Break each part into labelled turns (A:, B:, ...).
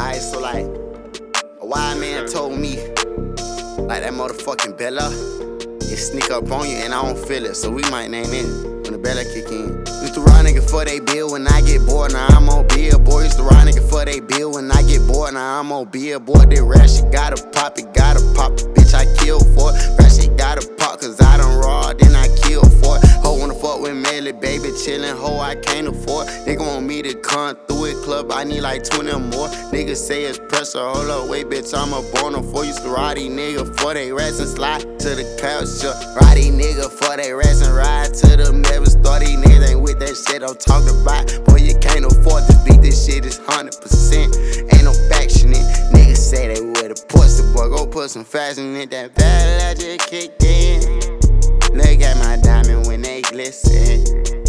A: Alright, so like, a wild man told me, like that motherfucking Bella, it sneak up on you and I don't feel it, so we might name it when the Bella kick in. Used to ride nigga for they bill when I get bored, now I'm on billboard. Used to ride nigga for they bill when I get bored, now I'm on billboard. That rap shit gotta pop it, bitch I kill for it. Rap shit gotta pop cause I done raw, then I kill for it. Ho wanna fuck with Melly, baby chillin', ho I can't afford. Nigga want me to come through it, club, I need like 20 more. Niggas say it's pressure, hold up, wait bitch, I'm a born for. Used to ride these nigga for they rats and slide to the couch, ride these nigga for they rats and ride to the never start. These niggas ain't with that shit I'm talking about. Boy, you can't afford to beat this shit, it's 100%. Ain't no faction in. Niggas say they with a pussy, boy, go put some fashion in. That bad just kicked in. Look at my diamond when they glisten.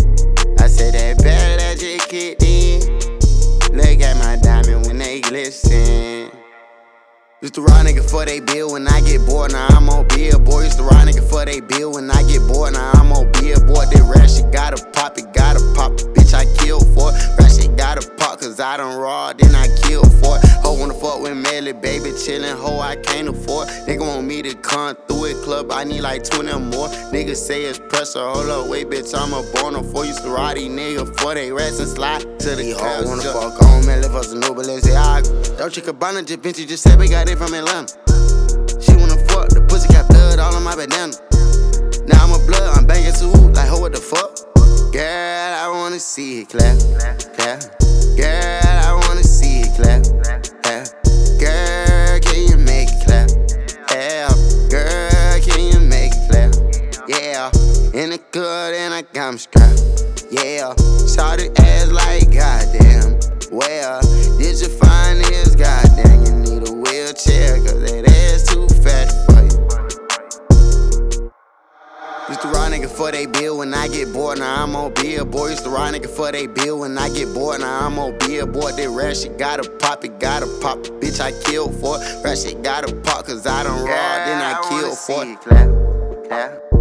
A: I said that bad just kicked in. Look at my diamond when they glisten. Used to ride nigga for they bill when I get bored, now I'm on billboard. Used to ride nigga for they bill when I get bored, now I'm on billboard. That rap shit gotta pop it, bitch I kill for it. Rap shit gotta pop cause I done raw, then I kill for it. Ho wanna fuck with Melly, baby chillin', ho I can't afford. Nigga want me to come through it, club, I need like 20 more. Niggas say it's pressure, hold up, wait bitch, I'm a born for. Used to ride these niggas for they rats and slide to the couch. Wanna fuck on Melly for some new Balenciaga. Dolce Gabbana, just Vinci, just said we got it from Atlanta. She wanna fuck, the pussy got blood all on my bandana. Now I'm a blood, I'm banging too, like ho what the fuck? Girl, I wanna see it clap, clap. Girl, I wanna see it clap, clap. Girl, can you make it clap? Yeah. Girl, can you make it clap? Yeah. In the good and I got 'em strapped. Yeah. Saw the ass like goddamn. Well, did you find this? Goddamn, you need a wheelchair cause that ass too fat for you. Used to ride nigga for they bill when I get bored, now I'm on billboard. Used to ride nigga for they bill when I get bored, now I'm on billboard. That rap shit gotta pop it, bitch I kill for it. Rap shit gotta pop cause I done raw, then I kill for it.